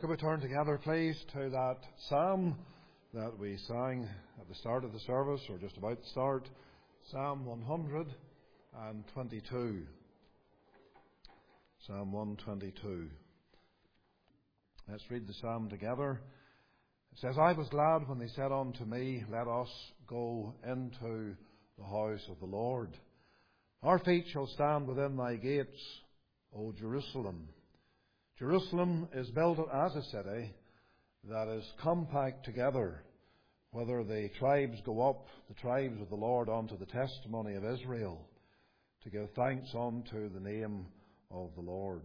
Could we turn together, please, to that psalm that we sang at the start of the service, or just about to start, Psalm 122. Psalm 122. Let's read the psalm together. It says, I was glad when they said unto me, let us go into the house of the Lord. Our feet shall stand within thy gates, O Jerusalem. Jerusalem is built as a city that is compact together, whether the tribes go up, the tribes of the Lord, unto the testimony of Israel, to give thanks unto the name of the Lord.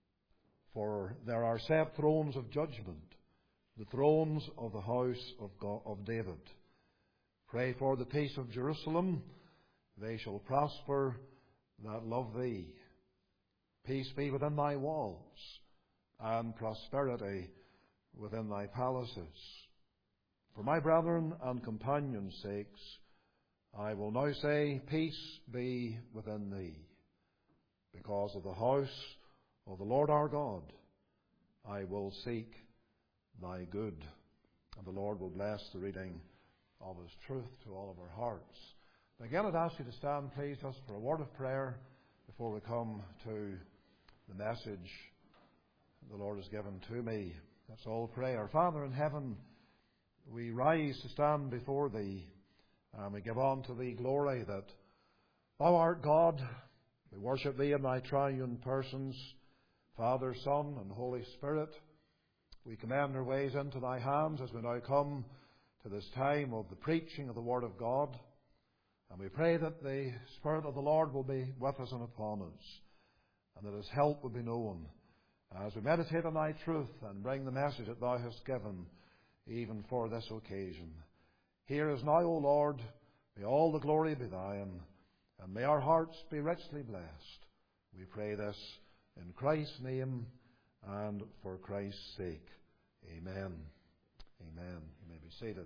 For there are set thrones of judgment, the thrones of the house of God, of David. Pray for the peace of Jerusalem. They shall prosper that love thee. Peace be within thy walls, and prosperity within thy palaces. For my brethren and companions' sakes, I will now say, peace be within thee. Because of the house of the Lord our God, I will seek thy good. And the Lord will bless the reading of his truth to all of our hearts. Again, I'd ask you to stand, please, just for a word of prayer before we come to the message the Lord has given to me. Let's all pray. Our Father in heaven, we rise to stand before thee, and we give unto thee glory that thou art God. We worship thee in thy triune persons, Father, Son, and Holy Spirit. We commend our ways into thy hands as we now come to this time of the preaching of the Word of God. And we pray that the Spirit of the Lord will be with us and upon us, and that his help will be known as we meditate on thy truth and bring the message that thou hast given even for this occasion. Hear us now, O Lord. May all the glory be thine, and may our hearts be richly blessed. We pray this in Christ's name and for Christ's sake. Amen. Amen. You may be seated.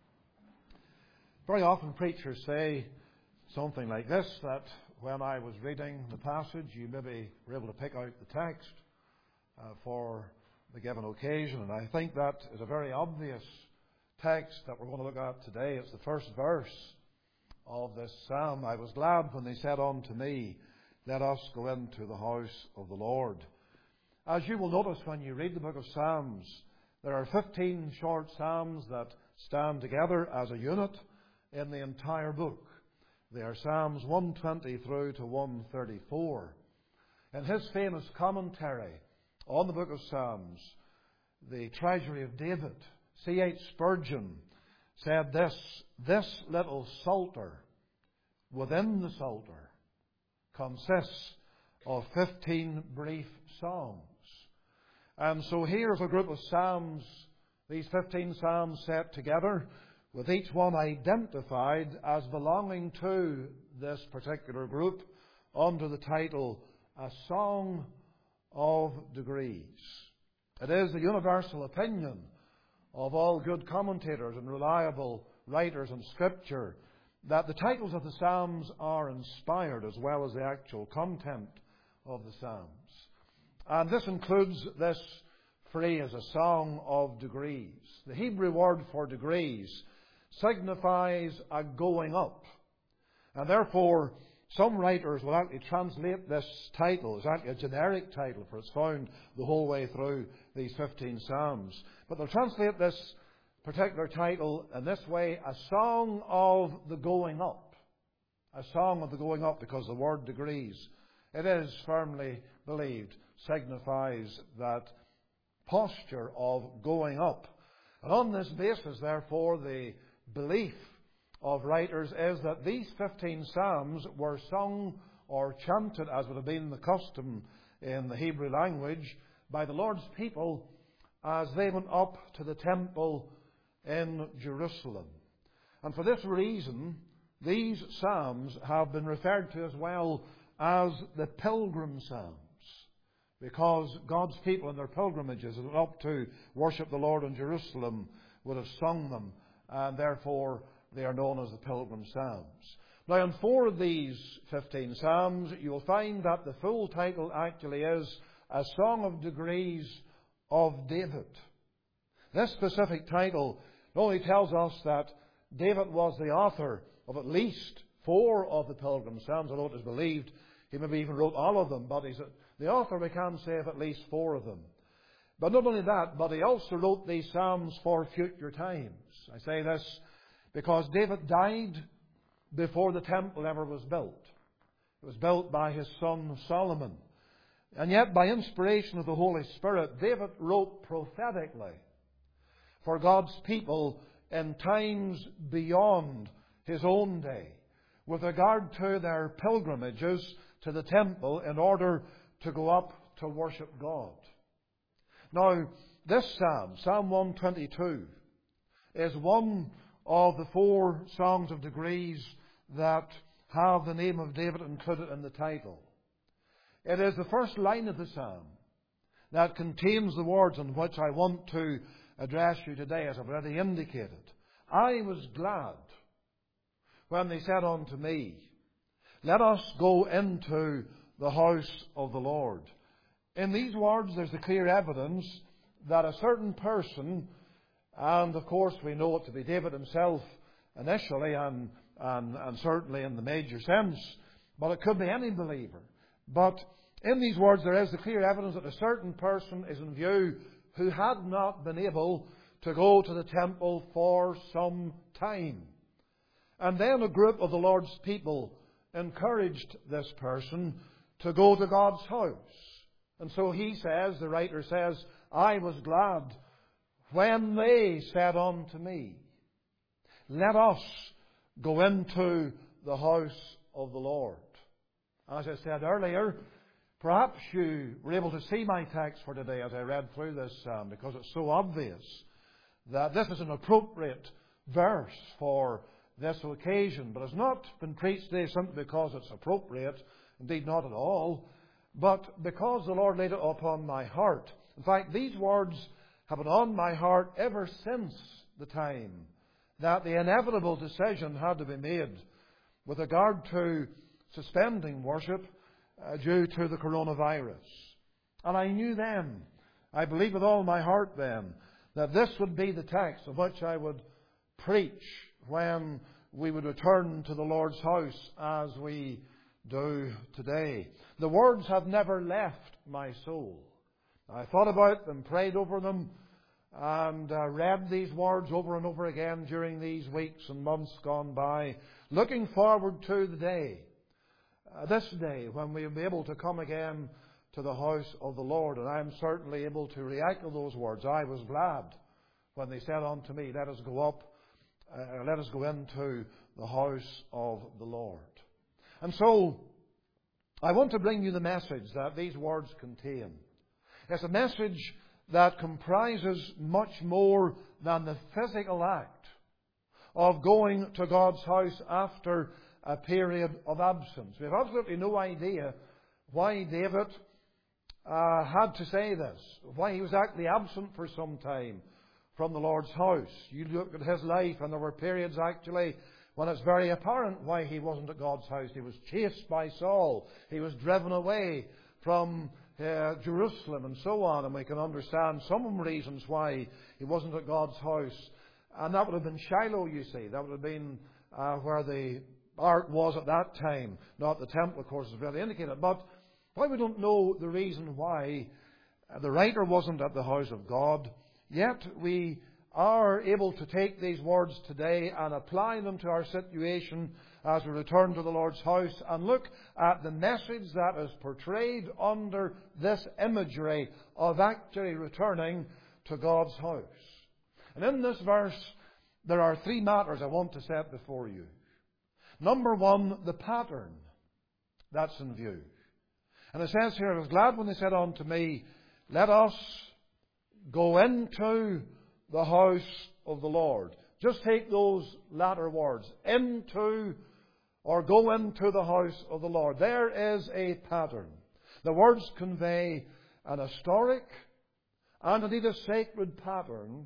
Very often preachers say something like this, that when I was reading the passage, you maybe were able to pick out the text for the given occasion. And I think that is a very obvious text that we're going to look at today. It's the first verse of this psalm. I was glad when they said unto me, let us go into the house of the Lord. As you will notice when you read the book of Psalms, there are 15 short psalms that stand together as a unit in the entire book. They are Psalms 120 through to 134. In his famous commentary on the book of Psalms, the Treasury of David, C.H. Spurgeon, said this little psalter within the psalter consists of 15 brief songs. And so here's a group of psalms, these 15 psalms set together, with each one identified as belonging to this particular group under the title, A Song of Degrees. It is the universal opinion of all good commentators and reliable writers in Scripture that the titles of the Psalms are inspired as well as the actual content of the Psalms. And this includes this phrase, a song of degrees. The Hebrew word for degrees signifies a going up. And therefore, some writers will actually translate this title as actually a generic title, for it's found the whole way through these 15 Psalms. But they'll translate this particular title in this way, a song of the going up. A song of the going up, because the word degrees, it is firmly believed, signifies that posture of going up. And on this basis, therefore, the belief of writers is that these 15 Psalms were sung or chanted, as would have been the custom in the Hebrew language, by the Lord's people as they went up to the temple in Jerusalem. And for this reason, these Psalms have been referred to as well as the Pilgrim Psalms, because God's people in their pilgrimages and up to worship the Lord in Jerusalem would have sung them, and therefore they are known as the Pilgrim Psalms. Now, in 4 of these 15 Psalms, you will find that the full title actually is A Song of Degrees of David. This specific title only tells us that David was the author of at least 4 of the Pilgrim's Psalms, although it is believed he maybe even wrote all of them, but he's the author, we can say, of at least 4 of them. But not only that, but he also wrote these Psalms for future times. I say this because David died before the temple ever was built. It was built by his son Solomon. And yet, by inspiration of the Holy Spirit, David wrote prophetically for God's people in times beyond his own day, with regard to their pilgrimages to the temple in order to go up to worship God. Now, this Psalm, Psalm 122, is one of the 4 songs of degrees that have the name of David included in the title. It is the first line of the Psalm that contains the words on which I want to address you today, as I've already indicated. I was glad when they said unto me, let us go into the house of the Lord. In these words, there's the clear evidence that a certain person, and of course we know it to be David himself initially, and certainly in the major sense, but it could be any believer. But in these words, there is the clear evidence that a certain person is in view who had not been able to go to the temple for some time. And then a group of the Lord's people encouraged this person to go to God's house. And so he says, the writer says, I was glad when they said unto me, let us go into the house of the Lord. As I said earlier, perhaps you were able to see my text for today as I read through this psalm, because it's so obvious that this is an appropriate verse for this occasion. But it's not been preached today simply because it's appropriate, indeed not at all, but because the Lord laid it upon my heart. In fact, these words have been on my heart ever since the time that the inevitable decision had to be made with regard to suspending worship due to the coronavirus. And I knew then, I believe with all my heart then, that this would be the text of which I would preach when we would return to the Lord's house as we do today. The words have never left my soul. I thought about them, prayed over them, and read these words over and over again during these weeks and months gone by, looking forward to the day, this day, when we will be able to come again to the house of the Lord. And I am certainly able to re-echo those words. I was glad when they said unto me, let us go into the house of the Lord. And so, I want to bring you the message that these words contain. It's a message that comprises much more than the physical act of going to God's house after a period of absence. We have absolutely no idea why David had to say this, why he was actually absent for some time from the Lord's house. You look at his life, and there were periods actually when it's very apparent why he wasn't at God's house. He was chased by Saul. He was driven away from Jerusalem and so on. And we can understand some reasons why he wasn't at God's house. And that would have been Shiloh, you see. That would have been where the ark was at that time. Not the temple, of course, is very indicated. But why we don't know the reason why the writer wasn't at the house of God, yet we are able to take these words today and apply them to our situation as we return to the Lord's house and look at the message that is portrayed under this imagery of actually returning to God's house. And in this verse, there are 3 matters I want to set before you. Number 1, the pattern that's in view. And it says here, I was glad when they said unto me, let us go into the house of the Lord. Just take those latter words. Into, or go into the house of the Lord. There is a pattern. The words convey an historic and indeed a sacred pattern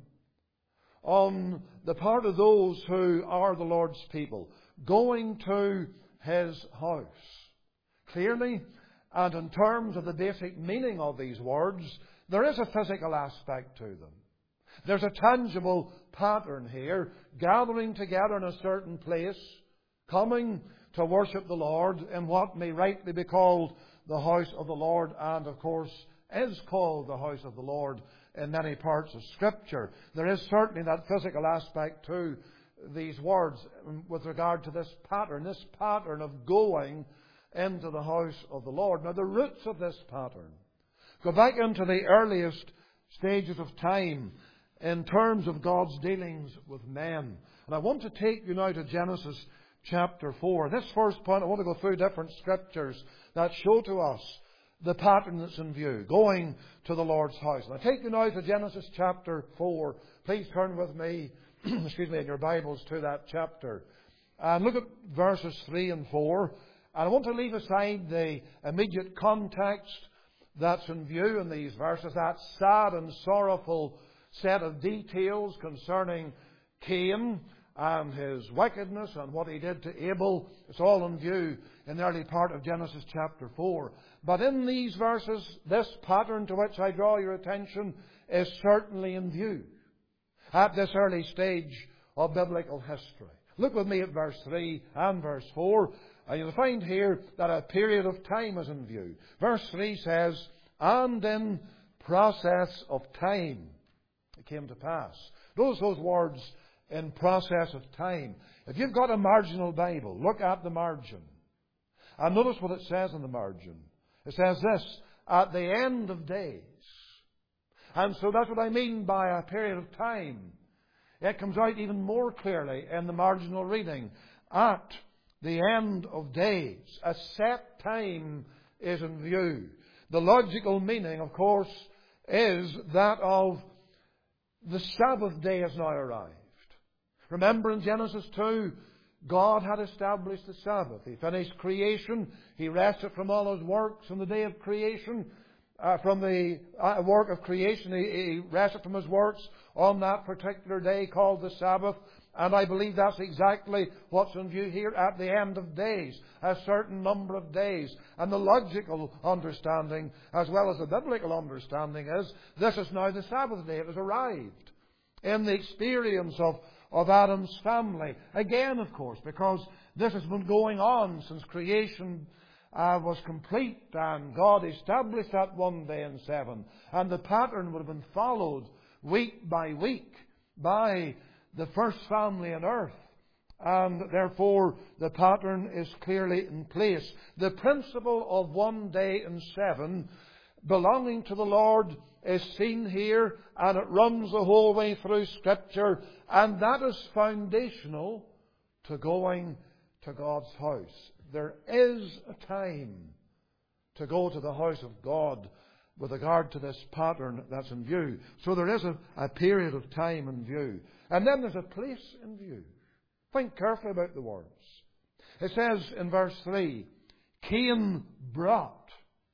on the part of those who are the Lord's people, going to His house. Clearly, and in terms of the basic meaning of these words, there is a physical aspect to them. There's a tangible pattern here, gathering together in a certain place, coming to worship the Lord in what may rightly be called the house of the Lord, and of course is called the house of the Lord in many parts of Scripture. There is certainly that physical aspect to these words with regard to this pattern of going into the house of the Lord. Now, the roots of this pattern go back into the earliest stages of time in terms of God's dealings with men. And I want to take you now to Genesis chapter 4. This first point, I want to go through different scriptures that show to us the pattern that's in view, going to the Lord's house. And I take you now to Genesis chapter 4. Please turn with me, in your Bibles to that chapter. And look at verses 3 and 4. And I want to leave aside the immediate context that's in view in these verses, that sad and sorrowful set of details concerning Cain and his wickedness and what he did to Abel. It's all in view in the early part of Genesis chapter 4. But in these verses, this pattern to which I draw your attention is certainly in view at this early stage of biblical history. Look with me at verse 3 and verse 4, and you'll find here that a period of time is in view. Verse 3 says, "And in process of time it came to pass." Notice those words, in process of time. If you've got a marginal Bible, look at the margin. And notice what it says in the margin. It says this, "at the end of days." And so that's what I mean by a period of time. It comes out even more clearly in the marginal reading. At the end of days. A set time is in view. The logical meaning, of course, is that of the Sabbath day has now arrived. Remember in Genesis 2, God had established the Sabbath. He finished creation. He rested from all His works on the day of creation. From the work of creation, He rested from His works on that particular day called the Sabbath. And I believe that's exactly what's in view here at the end of days. A certain number of days. And the logical understanding, as well as the biblical understanding, is this is now the Sabbath day. It has arrived in the experience of Adam's family. Again, of course, because this has been going on since creation was complete and God established that one day in 7. And the pattern would have been followed week by week by the first family on earth. And therefore the pattern is clearly in place. The principle of one day in 7 belonging to the Lord is seen here, and it runs the whole way through Scripture, and that is foundational to going to God's house. There is a time to go to the house of God with regard to this pattern that's in view. So there is a period of time in view. And then there's a place in view. Think carefully about the words. It says in verse 3, Cain brought.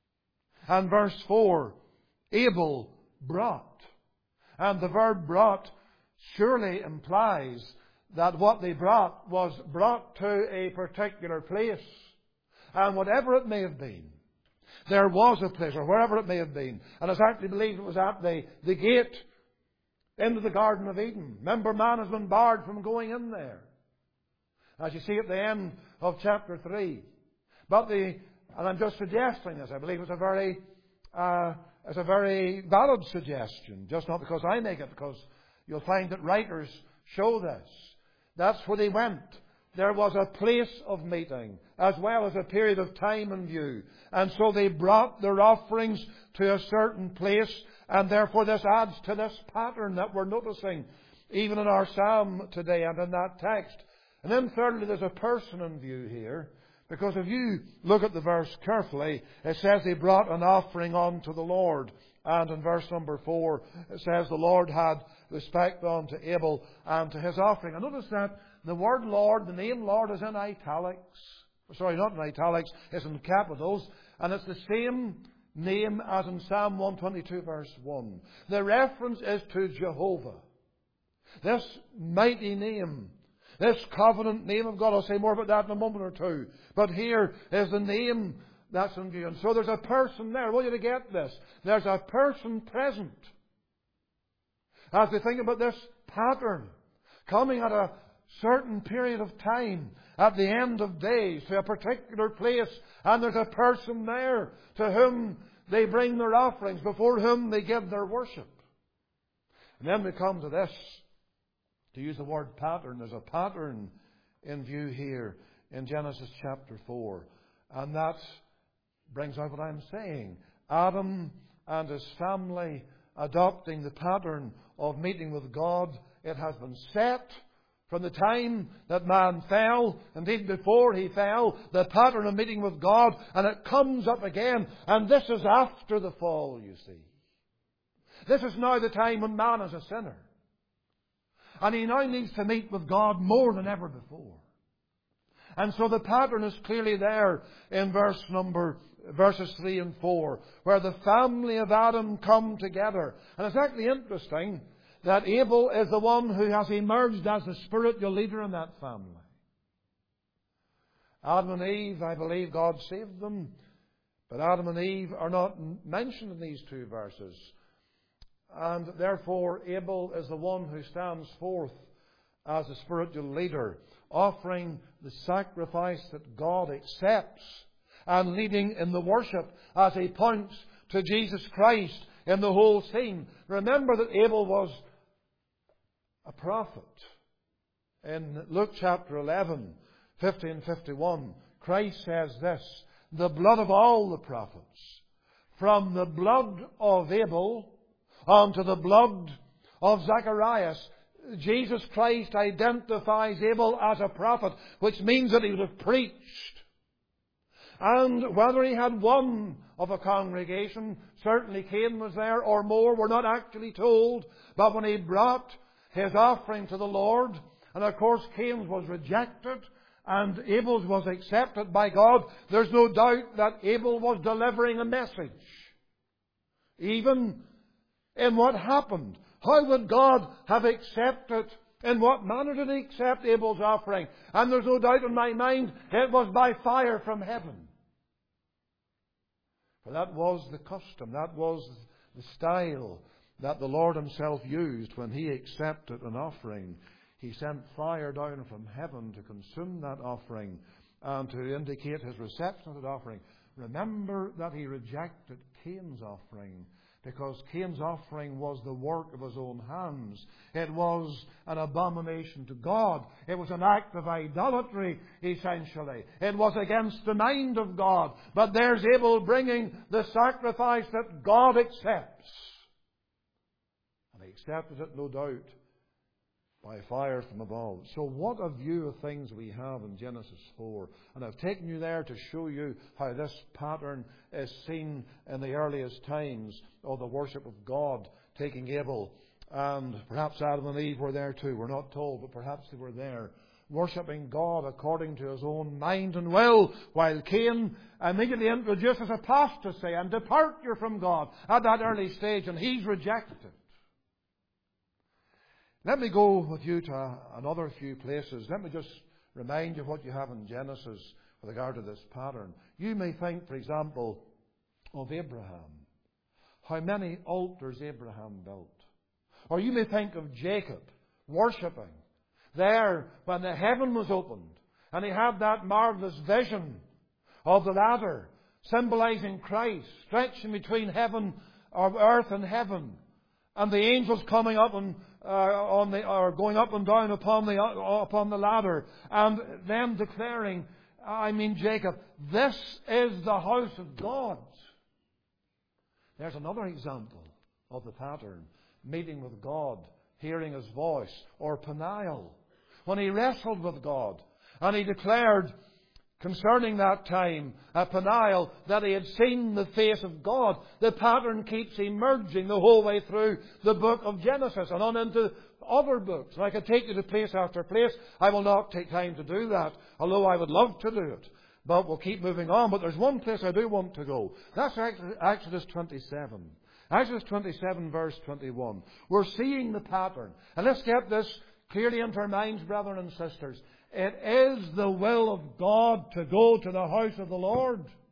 And verse 4, Abel brought. And the verb brought surely implies that what they brought was brought to a particular place. And whatever it may have been, there was a place, or wherever it may have been. And it's actually believed it was at the gate into the Garden of Eden. Remember, man has been barred from going in there, as you see at the end of chapter 3. And I'm just suggesting this, I believe it's a very valid suggestion, just not because I make it, because you'll find that writers show this. That's where they went. There was a place of meeting, as well as a period of time in view. And so they brought their offerings to a certain place, and therefore this adds to this pattern that we're noticing, even in our psalm today and in that text. And then thirdly, there's a person in view here, because if you look at the verse carefully, it says they brought an offering unto the Lord. And in verse number 4, it says the Lord had respect unto Abel and to his offering. And notice that the word Lord, the name Lord, is in italics. Sorry, not in italics, it's in capitals. And it's the same name as in Psalm 122 verse 1. The reference is to Jehovah. This mighty name, this covenant name of God. I'll say more about that in a moment or two. But here is the name that's in view. And so there's a person there. I want you to get this. There's a person present. As we think about this pattern, coming at a certain period of time, at the end of days, to a particular place, and there's a person there to whom they bring their offerings, before whom they give their worship. And then we come to this. To use the word pattern, there's a pattern in view here in Genesis chapter 4. And that brings out what I'm saying. Adam and his family adopting the pattern of meeting with God. It has been set from the time that man fell, indeed before he fell, the pattern of meeting with God, and it comes up again. And this is after the fall, you see. This is now the time when man is a sinner. And he now needs to meet with God more than ever before. And so the pattern is clearly there in verses 3 and 4, where the family of Adam come together. And it's actually interesting that Abel is the one who has emerged as the spiritual leader in that family. Adam and Eve, I believe God saved them, but Adam and Eve are not mentioned in these two verses. And therefore Abel is the one who stands forth as a spiritual leader, offering the sacrifice that God accepts and leading in the worship as he points to Jesus Christ in the whole scene. Remember that Abel was a prophet. In Luke chapter 11, 50 and 51, Christ says this, the blood of all the prophets, from the blood of Abel unto the blood of Zacharias. Jesus Christ identifies Abel as a prophet, which means that he would have preached. And whether he had one of a congregation, certainly Cain was there, or more, we're not actually told. But when he brought his offering to the Lord, and of course Cain's was rejected, and Abel's was accepted by God, there's no doubt that Abel was delivering a message. Even in what happened. How would God have accepted? In what manner did He accept Abel's offering? And there's no doubt in my mind it was by fire from heaven. For that was the custom, that was the style that the Lord Himself used when He accepted an offering. He sent fire down from heaven to consume that offering and to indicate His reception of that offering. Remember that He rejected Cain's offering, because Cain's offering was the work of his own hands. It was an abomination to God. It was an act of idolatry, essentially. It was against the mind of God. But there's Abel bringing the sacrifice that God accepts. And He accepted it, no doubt, by fire from above. So what a view of things we have in Genesis 4. And I've taken you there to show you how this pattern is seen in the earliest times of the worship of God, taking Abel. And perhaps Adam and Eve were there too. We're not told, but perhaps they were there, worshipping God according to his own mind and will, while Cain immediately introduces apostasy and departure from God at that early stage, and he's rejected. Let me go with you to another few places. Let me just remind you of what you have in Genesis with regard to this pattern. You may think, for example, of Abraham. How many altars Abraham built. Or you may think of Jacob worshipping there when the heaven was opened and he had that marvelous vision of the ladder symbolizing Christ stretching between heaven or earth and heaven, and the angels coming up and going up and down upon the ladder, and them declaring, Jacob, this is the house of God. There's another example of the pattern. Meeting with God, hearing His voice. Or Peniel, when he wrestled with God, and he declared concerning that time at Peniel that he had seen the face of God. The pattern keeps emerging the whole way through the book of Genesis and on into other books. And I could take you to place after place. I will not take time to do that, although I would love to do it. But we'll keep moving on. But there's one place I do want to go. That's Exodus 27. Exodus 27 verse 21. We're seeing the pattern. And let's get this clearly into our minds, brethren and sisters. It is the will of God to go to the house of the Lord.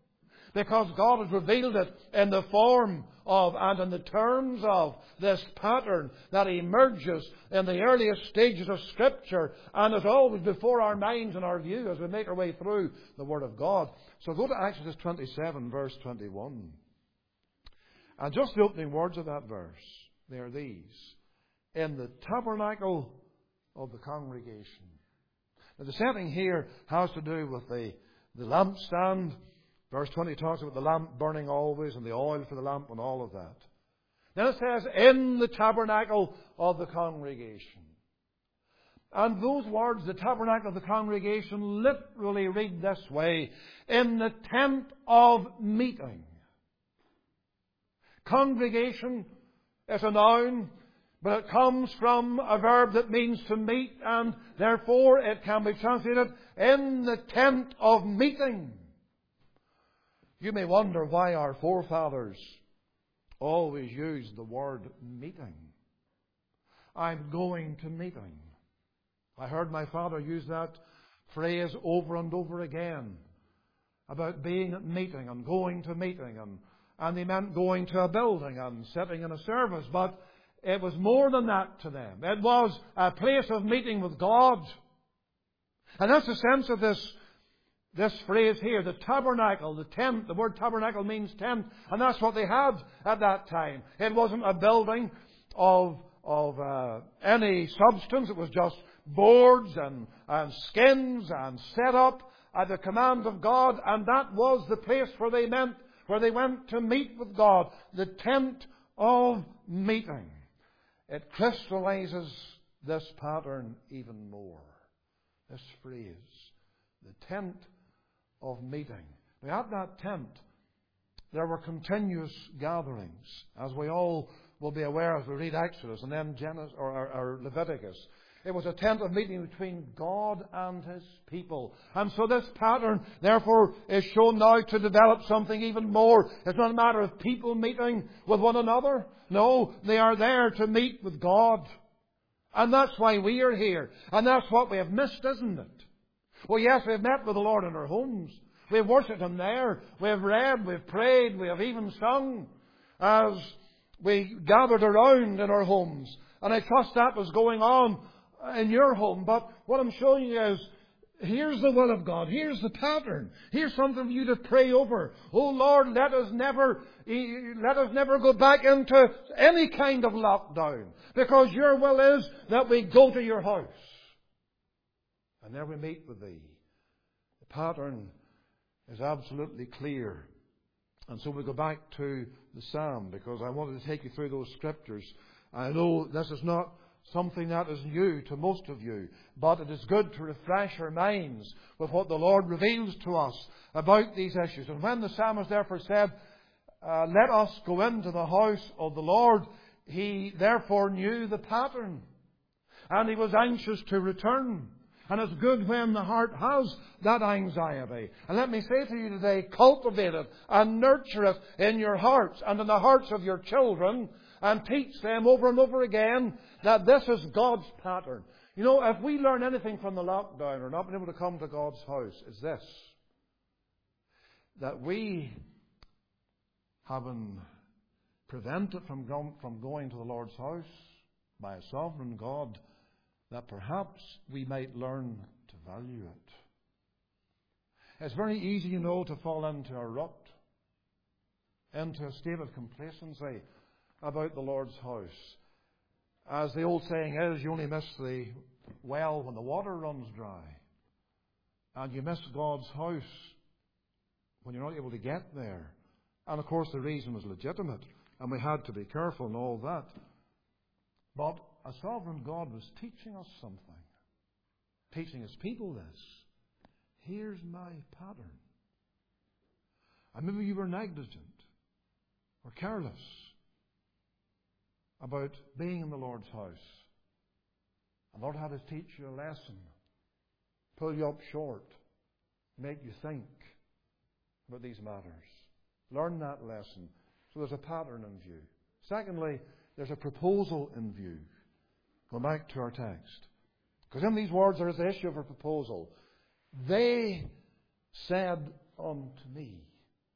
Because God has revealed it in the form of and in the terms of this pattern that emerges in the earliest stages of Scripture and is always before our minds and our view as we make our way through the Word of God. So go to Exodus 27, verse 21. And just the opening words of that verse, they are these. In the tabernacle of the congregation. Now the setting here has to do with the lampstand. Verse 20 talks about the lamp burning always and the oil for the lamp and all of that. Then it says, in the tabernacle of the congregation. And those words, the tabernacle of the congregation, literally read this way, in the tent of meeting. Congregation is a noun, but it comes from a verb that means to meet, and therefore it can be translated in the tent of meeting. You may wonder why our forefathers always used the word meeting. I'm going to meeting. I heard my father use that phrase over and over again about being at meeting and going to meeting, and he meant going to a building and sitting in a service, but it was more than that to them. It was a place of meeting with God. And that's the sense of this phrase here, the tabernacle, the tent. The word tabernacle means tent, and that's what they had at that time. It wasn't a building of any substance. It was just boards and skins and set up at the command of God, and that was the place where they went to meet with God. The tent of meeting. It crystallizes this pattern even more. This phrase, the tent of meeting. Now, at that tent, there were continuous gatherings, as we all will be aware as we read Exodus and then Genesis or Leviticus. It was a tent of meeting between God and His people. And so this pattern, therefore, is shown now to develop something even more. It's not a matter of people meeting with one another. No, they are there to meet with God. And that's why we are here. And that's what we have missed, isn't it? Well, yes, we've met with the Lord in our homes. We've worshipped Him there. We've read, we've prayed, we have even sung as we gathered around in our homes. And I trust that was going on in your home. But what I'm showing you is, here's the will of God. Here's the pattern. Here's something for you to pray over. Oh Lord, let us never go back into any kind of lockdown. Because your will is that we go to your house. And there we meet with Thee. The pattern is absolutely clear. And so we go back to the Psalm, because I wanted to take you through those scriptures. I know this is not something that is new to most of you, but it is good to refresh our minds with what the Lord reveals to us about these issues. And when the psalmist therefore said, let us go into the house of the Lord, he therefore knew the pattern. And he was anxious to return. And it's good when the heart has that anxiety. And let me say to you today, cultivate it and nurture it in your hearts and in the hearts of your children, and teach them over and over again that this is God's pattern. You know, if we learn anything from the lockdown or not being able to come to God's house, it's this: that we have been prevented from going to the Lord's house by a sovereign God, that perhaps we might learn to value it. It's very easy, you know, to fall into a rut, into a state of complacency about the Lord's house. As the old saying is, you only miss the well when the water runs dry. And you miss God's house when you're not able to get there. And of course the reason was legitimate, and we had to be careful and all that. But a sovereign God was teaching us something. Teaching His people this. Here's my pattern. And maybe you were negligent or careless about being in the Lord's house. And the Lord had to teach you a lesson, pull you up short, make you think about these matters. Learn that lesson. So there's a pattern in view. Secondly, there's a proposal in view. Go back to our text. Because in these words there is the issue of a proposal. They said unto me.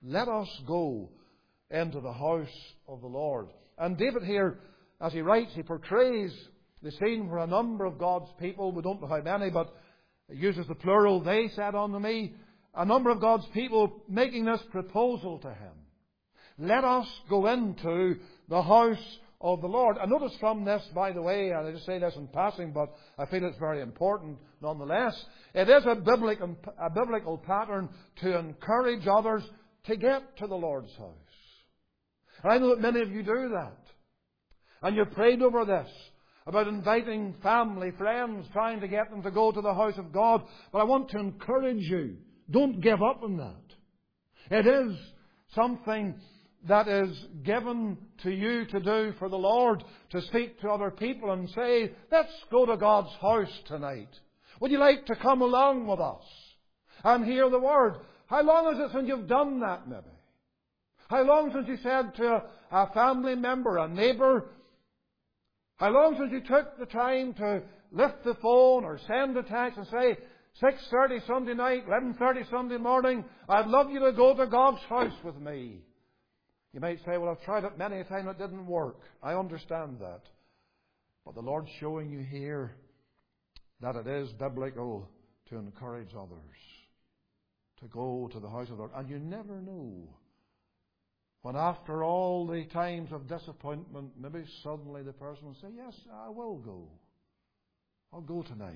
Let us go into the house of the Lord. And David here, as he writes, he portrays the scene where a number of God's people, we don't know how many, but he uses the plural, they said unto me, a number of God's people making this proposal to him. Let us go into the house of the Lord. And notice from this, by the way, and I just say this in passing, but I feel it's very important nonetheless, it is a biblical pattern to encourage others to get to the Lord's house. And I know that many of you do that. And you've prayed over this, about inviting family, friends, trying to get them to go to the house of God. But I want to encourage you, don't give up on that. It is something that is given to you to do for the Lord, to speak to other people and say, let's go to God's house tonight. Would you like to come along with us and hear the Word? How long is it since you've done that, maybe? How long since you said to a family member, a neighbour, how long since you took the time to lift the phone or send a text and say, 6:30 Sunday night, 11:30 Sunday morning, I'd love you to go to God's house with me. You might say, well, I've tried it many times, it didn't work. I understand that. But the Lord's showing you here that it is biblical to encourage others to go to the house of the Lord. And you never know when, after all the times of disappointment, maybe suddenly the person will say, yes, I will go. I'll go tonight.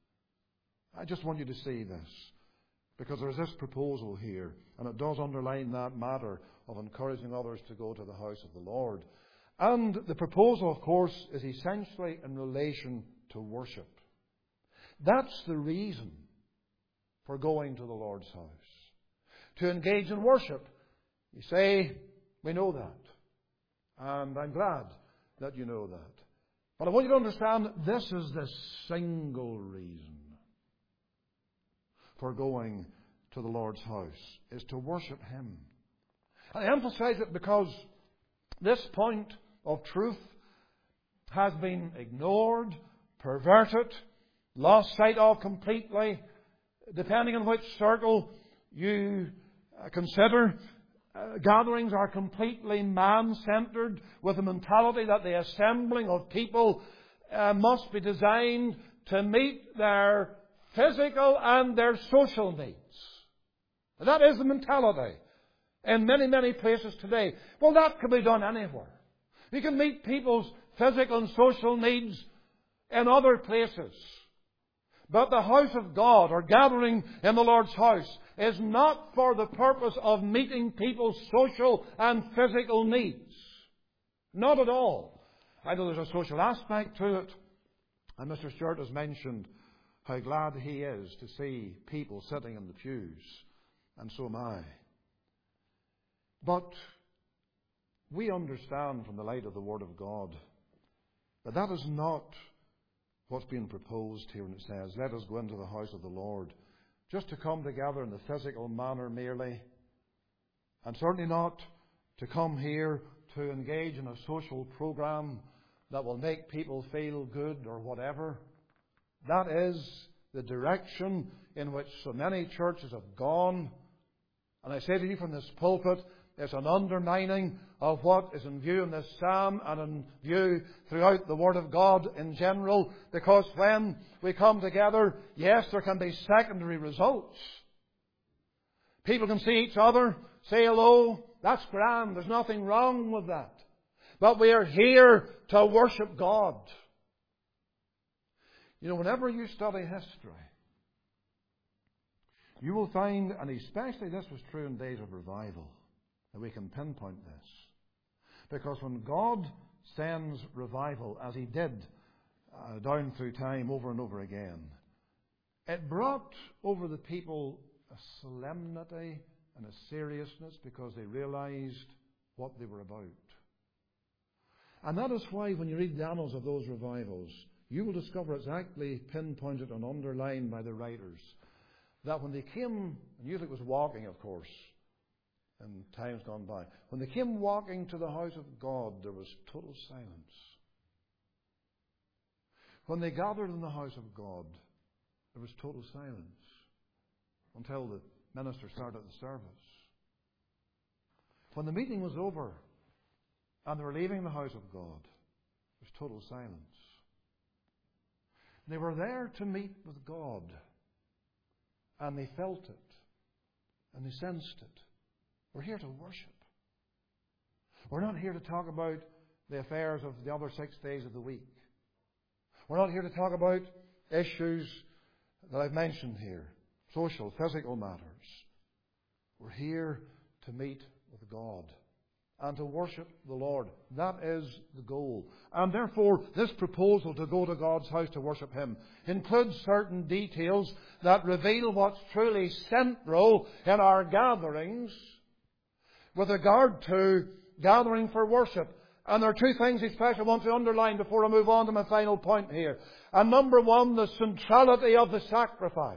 I just want you to see this, because there's this proposal here, and it does underline that matter of encouraging others to go to the house of the Lord. And the proposal, of course, is essentially in relation to worship. That's the reason for going to the Lord's house. To engage in worship. You say, we know that. And I'm glad that you know that. But I want you to understand, this is the single reason for going to the Lord's house, is to worship Him. I emphasize it because this point of truth has been ignored, perverted, lost sight of completely, depending on which circle you consider. Gatherings are completely man-centered, with the mentality that the assembling of people must be designed to meet their physical and their social needs. That is the mentality in many, many places today. Well, that can be done anywhere. You can meet people's physical and social needs in other places. But the house of God, or gathering in the Lord's house, is not for the purpose of meeting people's social and physical needs. Not at all. I know there's a social aspect to it. And Mr. Stewart has mentioned how glad he is to see people sitting in the pews. And so am I. But we understand from the light of the Word of God that that is not what's being proposed here when it says, let us go into the house of the Lord, just to come together in the physical manner merely, and certainly not to come here to engage in a social program that will make people feel good or whatever. That is the direction in which so many churches have gone. And I say to you from this pulpit, it's an undermining of what is in view in this psalm and in view throughout the Word of God in general. Because when we come together, yes, there can be secondary results. People can see each other, say hello. That's grand. There's nothing wrong with that. But we are here to worship God. You know, whenever you study history, you will find, and especially this was true in days of revival, that we can pinpoint this. Because when God sends revival, as He did down through time over and over again, it brought over the people a solemnity and a seriousness, because they realized what they were about. And that is why when you read the annals of those revivals, you will discover it's actually pinpointed and underlined by the writers that when they came, and usually it was walking, of course, in times gone by, when they came walking to the house of God, there was total silence. When they gathered in the house of God, there was total silence until the minister started the service. When the meeting was over and they were leaving the house of God, there was total silence. They were there to meet with God, and they felt it, and they sensed it. We're here to worship. We're not here to talk about the affairs of the other 6 days of the week. We're not here to talk about issues that I've mentioned here, social, physical matters. We're here to meet with God and to worship the Lord. That is the goal. And therefore, this proposal to go to God's house to worship Him includes certain details that reveal what's truly central in our gatherings with regard to gathering for worship. And there are two things especially I want to underline before I move on to my final point here. And number one, the centrality of the sacrifice.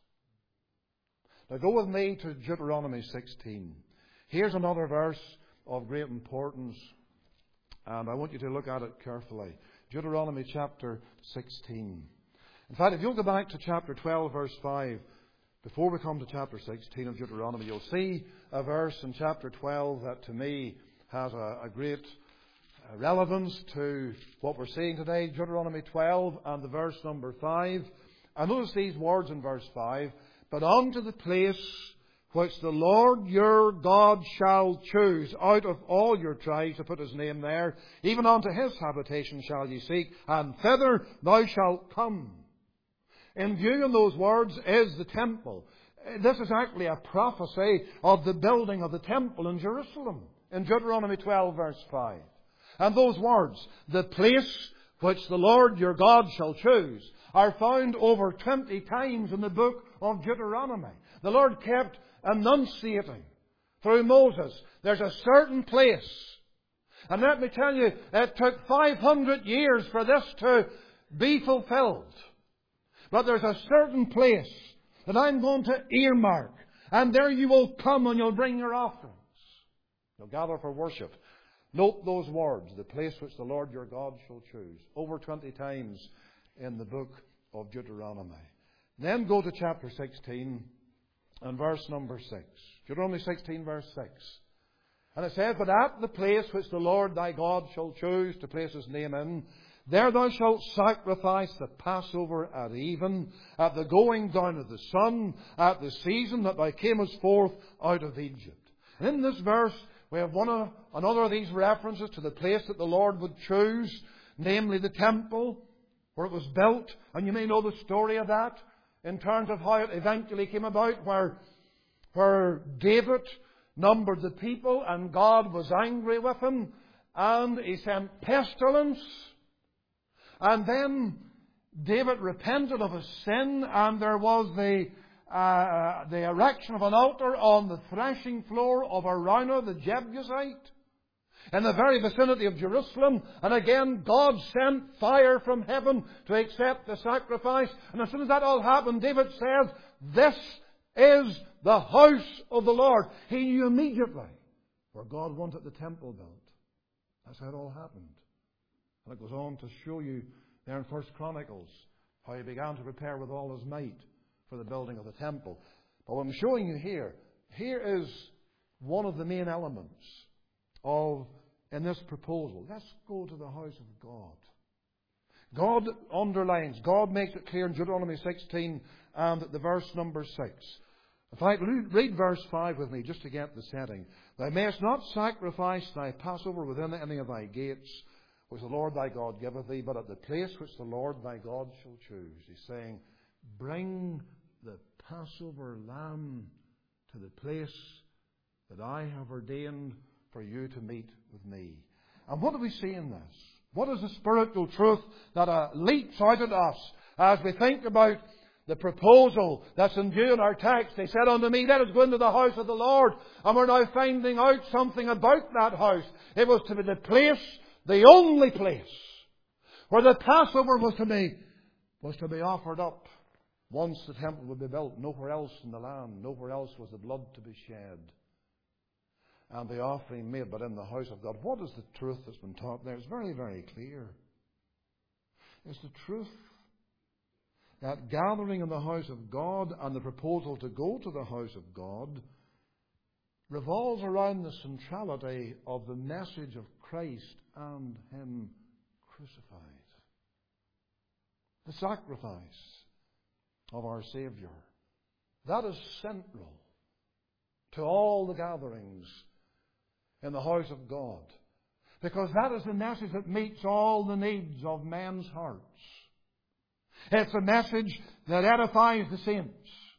Now go with me to Deuteronomy 16. Here's another verse of great importance, and I want you to look at it carefully. Deuteronomy chapter 16. In fact, if you'll go back to chapter 12, verse 5, before we come to chapter 16 of Deuteronomy, you'll see a verse in chapter 12 that to me has a great relevance to what we're seeing today. Deuteronomy 12 and the verse number 5. And notice these words in verse 5. But unto the place which the Lord your God shall choose out of all your tribes, to put His name there, even unto His habitation shall ye seek, and thither thou shalt come. In view of those words is the temple. This is actually a prophecy of the building of the temple in Jerusalem, in Deuteronomy 12 verse 5. And those words, the place which the Lord your God shall choose, are found over 20 times in the book of Deuteronomy. The Lord kept enunciating through Moses, there's a certain place. And let me tell you, it took 500 years for this to be fulfilled. But there's a certain place that I'm going to earmark. And there you will come and you'll bring your offerings. You'll gather for worship. Note those words, the place which the Lord your God shall choose. Over 20 times in the book of Deuteronomy. Then go to chapter 16 and verse number 6. Deuteronomy 16 verse 6. And it says, but at the place which the Lord thy God shall choose to place His name in, there thou shalt sacrifice the Passover at even, at the going down of the sun, at the season that thou camest forth out of Egypt. And in this verse, we have another of these references to the place that the Lord would choose, namely the temple, where it was built. And you may know the story of that in terms of how it eventually came about, where David numbered the people and God was angry with him and He sent pestilence. And then David repented of his sin, and there was the erection of an altar on the threshing floor of Araunah the Jebusite, in the very vicinity of Jerusalem. And again, God sent fire from heaven to accept the sacrifice. And as soon as that all happened, David says, this is the house of the Lord. He knew immediately where God wanted the temple built. That's how it all happened. And it goes on to show you there in 1 Chronicles how He began to prepare with all His might for the building of the temple. But what I'm showing you here is one of the main elements in this proposal. Let's go to the house of God. God underlines, God makes it clear in Deuteronomy 16 and the verse number 6. In fact, read verse 5 with me just to get the setting. Thou mayest not sacrifice thy Passover within any of thy gates, which the Lord thy God giveth thee, but at the place which the Lord thy God shall choose. He's saying, bring the Passover lamb to the place that I have ordained for you to meet with me. And what do we see in this? What is the spiritual truth that leaps out at us as we think about the proposal that's in view in our text? They said unto me, let us go into the house of the Lord. And we're now finding out something about that house. It was to be the place, the only place, where the Passover was to be offered up once the temple would be built. Nowhere else in the land, nowhere else was the blood to be shed and the offering made, but in the house of God. What is the truth that's been taught there? It's very, very clear. It's the truth that gathering in the house of God and the proposal to go to the house of God revolves around the centrality of the message of Christ and Him crucified. The sacrifice of our Saviour. That is central to all the gatherings in the house of God. Because that is the message that meets all the needs of men's hearts. It's a message that edifies the saints.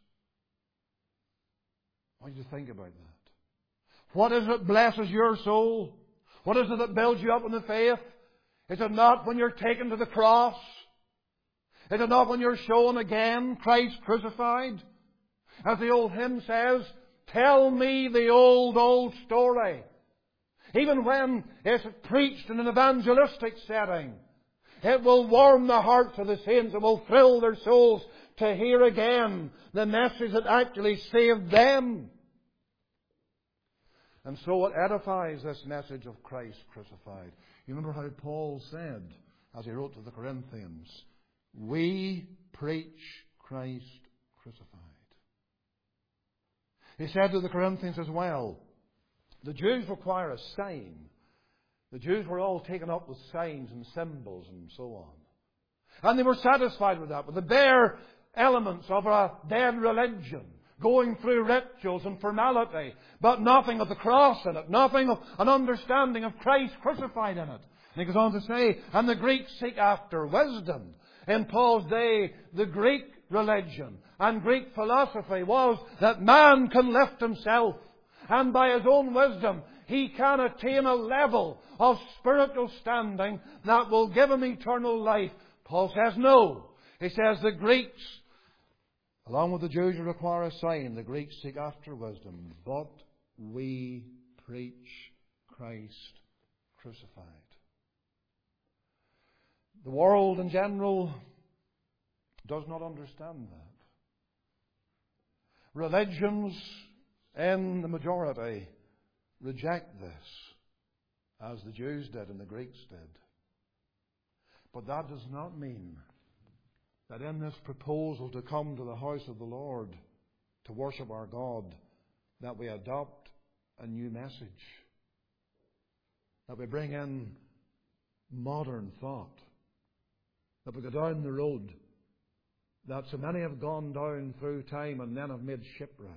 What do you think about that? What is it that blesses your soul? What is it that builds you up in the faith? Is it not when you're taken to the cross? Is it not when you're shown again Christ crucified? As the old hymn says, tell me the old story. Even when it's preached in an evangelistic setting, it will warm the hearts of the saints. It will thrill their souls to hear again the message that actually saved them. And so it edifies this message of Christ crucified. You remember how Paul said, as he wrote to the Corinthians, we preach Christ crucified. He said to the Corinthians as well, the Jews require a sign. The Jews were all taken up with signs and symbols and so on. And they were satisfied with that, with the bare elements of a dead religion, going through rituals and formality, but nothing of the cross in it, nothing of an understanding of Christ crucified in it. And he goes on to say, and the Greeks seek after wisdom. In Paul's day, the Greek religion and Greek philosophy was that man can lift himself, and by his own wisdom he can attain a level of spiritual standing that will give him eternal life. Paul says no. He says the Greeks, along with the Jews who require a sign, the Greeks seek after wisdom, but we preach Christ crucified. The world in general does not understand that. Religions in the majority reject this, as the Jews did and the Greeks did. But that does not mean that in this proposal to come to the house of the Lord to worship our God, that we adopt a new message, that we bring in modern thought, that we go down the road that so many have gone down through time and then have made shipwreck.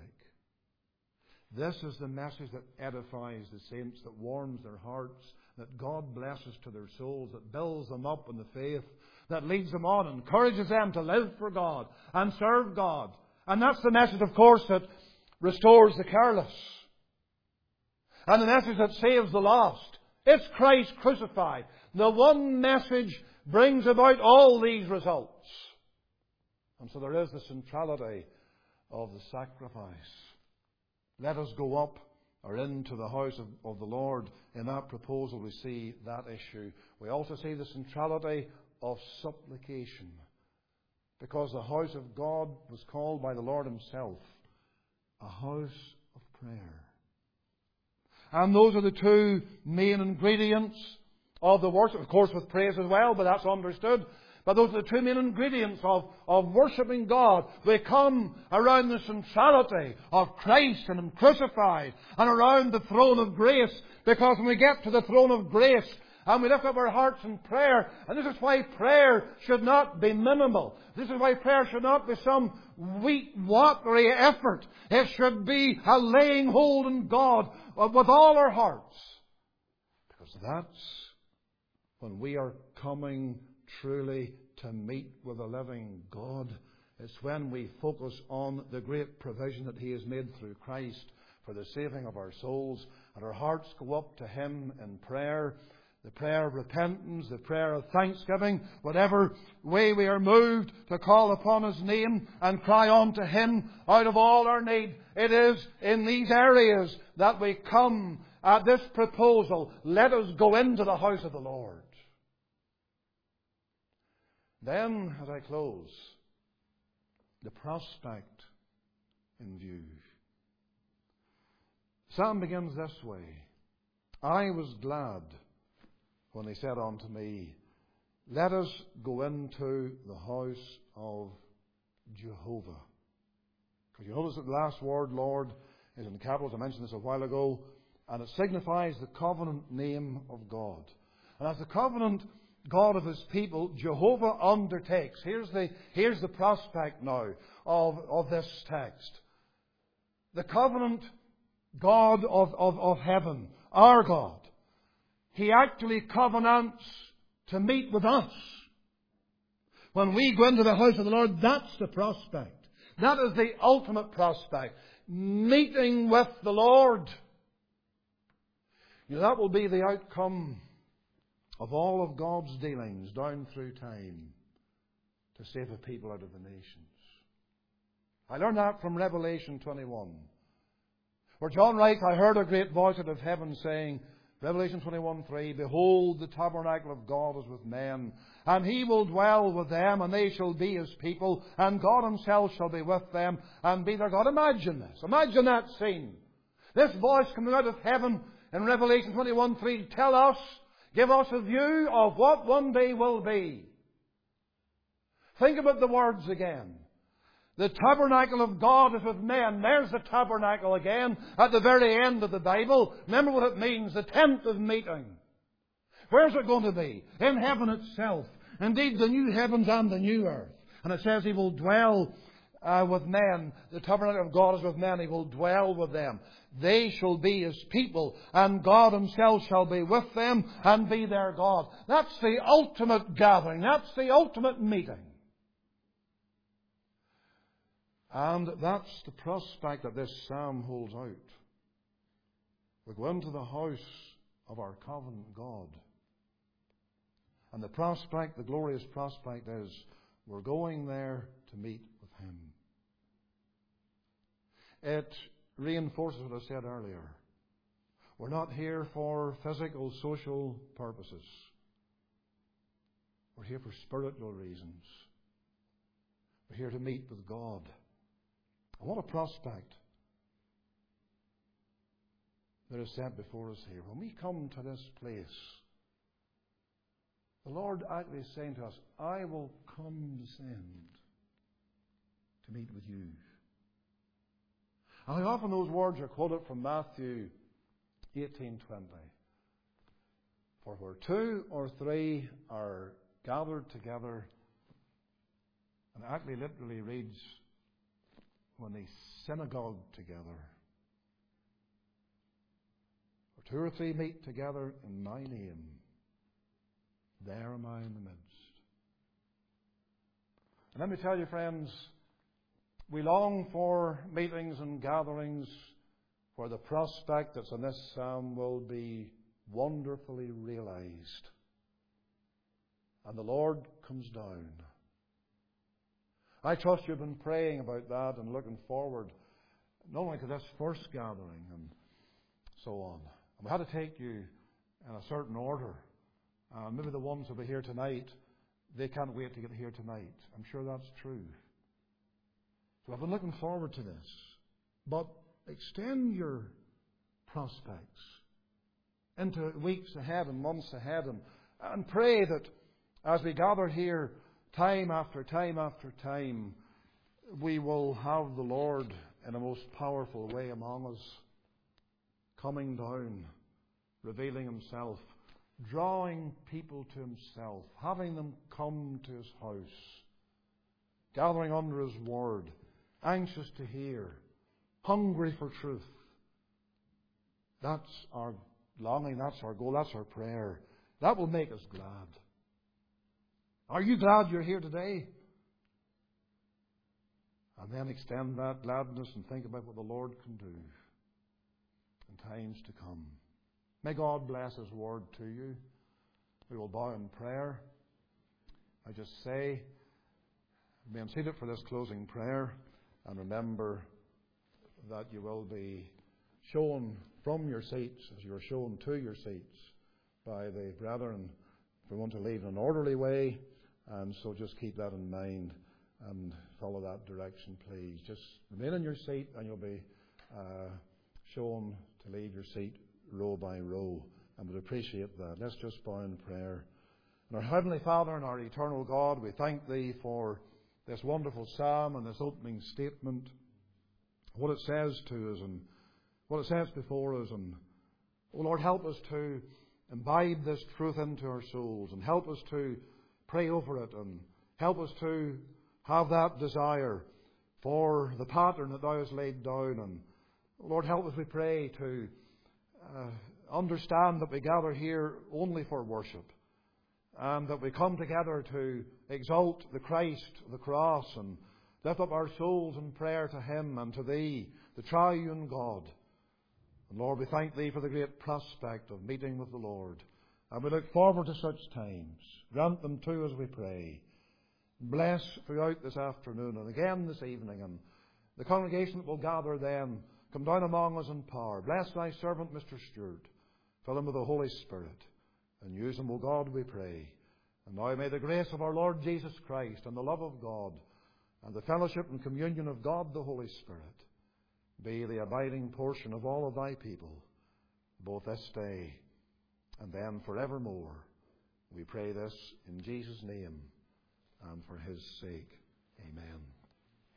This is the message that edifies the saints, that warms their hearts, that God blesses to their souls, that builds them up in the faith, that leads them on, encourages them to live for God and serve God. And that's the message, of course, that restores the careless. And the message that saves the lost. It's Christ crucified. The one message brings about all these results. And so there is the centrality of the sacrifice. Let us go up or into the house of the Lord. In that proposal we see that issue. We also see the centrality of supplication. Because the house of God was called by the Lord Himself a house of prayer. And those are the two main ingredients of the worship. Of course with praise as well, but that's understood. But those are the two main ingredients of worshipping God. We come around the centrality of Christ and Him crucified, and around the throne of grace. Because when we get to the throne of grace and we lift up our hearts in prayer, and this is why prayer should not be minimal. This is why prayer should not be some weak, watery effort. It should be a laying hold on God with all our hearts. Because that's when we are coming truly to meet with the living God. It's when we focus on the great provision that He has made through Christ for the saving of our souls, and our hearts go up to Him in prayer, the prayer of repentance, the prayer of thanksgiving, whatever way we are moved to call upon His name and cry on to Him out of all our need. It is in these areas that we come at this proposal. Let us go into the house of the Lord. Then, as I close, the prospect in view. The psalm begins this way. I was glad when He said unto me, let us go into the house of Jehovah. Because you notice that the last word, Lord, is in capitals. I mentioned this a while ago. And it signifies the covenant name of God. And as the covenant God of His people, Jehovah undertakes. Here's the prospect now of this text. The covenant God of heaven, our God, He actually covenants to meet with us. When we go into the house of the Lord, that's the prospect. That is the ultimate prospect. Meeting with the Lord. You know, that will be the outcome of all of God's dealings down through time to save a people out of the nations. I learned that from Revelation 21. Where John writes, I heard a great voice out of heaven saying, Revelation 21:3, Behold, the tabernacle of God is with men, and He will dwell with them, and they shall be His people, and God Himself shall be with them, and be their God. Imagine this. Imagine that scene. This voice coming out of heaven in Revelation 21:3 tell us, give us a view of what one day will be. Think about the words again. The tabernacle of God is with men. There's the tabernacle again at the very end of the Bible. Remember what it means, the tent of meeting. Where's it going to be? In heaven itself. Indeed, the new heavens and the new earth. And it says He will dwell with men. The tabernacle of God is with men. He will dwell with them. They shall be His people, and God Himself shall be with them and be their God. That's the ultimate gathering. That's the ultimate meeting. And that's the prospect that this psalm holds out. We go into the house of our covenant God. And the prospect, the glorious prospect is we're going there to meet with Him. It reinforces what I said earlier. We're not here for physical, social purposes. We're here for spiritual reasons. We're here to meet with God. And what a prospect that is set before us here. When we come to this place, the Lord actually is saying to us, I will condescend to meet with you. And how often those words are quoted from Matthew 18:20. For where two or three are gathered together, and it actually literally reads, when they synagogue together. Where two or three meet together in my name, there am I in the midst. And let me tell you, friends, we long for meetings and gatherings where the prospect that's in this psalm will be wonderfully realized. And the Lord comes down. I trust you've been praying about that and looking forward not only to this first gathering and so on. And we had to take you in a certain order. Maybe the ones who will be here tonight, they can't wait to get here tonight. I'm sure that's true. So I've been looking forward to this. But extend your prospects into weeks ahead and months ahead, and pray that as we gather here time after time after time, we will have the Lord in a most powerful way among us, coming down, revealing Himself, drawing people to Himself, having them come to His house, gathering under His Word, anxious to hear, hungry for truth. That's our longing, that's our goal, that's our prayer. That will make us glad. Are you glad you're here today? And then extend that gladness and think about what the Lord can do in times to come. May God bless His Word to you. We will bow in prayer. I just say, remain seated for this closing prayer, and remember that you will be shown from your seats as you are shown to your seats by the brethren if we want to leave in an orderly way. And so just keep that in mind and follow that direction, please. Just remain in your seat and you'll be shown to leave your seat row by row. And we'd appreciate that. Let's just bow in prayer. And our Heavenly Father and our eternal God, we thank Thee for this wonderful psalm and this opening statement. What it says to us in what it sets before us. And, oh Lord, help us to imbibe this truth into our souls, and help us to pray over it, and help us to have that desire for the pattern that Thou hast laid down. And Lord, help us, we pray, to understand that we gather here only for worship, and that we come together to exalt the Christ, the cross, and lift up our souls in prayer to Him and to Thee, the triune God. And Lord, we thank Thee for the great prospect of meeting with the Lord. And we look forward to such times. Grant them too as we pray. Bless throughout this afternoon and again this evening, and the congregation that will gather then, come down among us in power. Bless Thy servant Mr. Stewart. Fill him with the Holy Spirit. And use him, O God, we pray. And now may the grace of our Lord Jesus Christ, and the love of God, and the fellowship and communion of God the Holy Spirit be the abiding portion of all of Thy people, both this day and then forevermore. We pray this in Jesus' name and for His sake.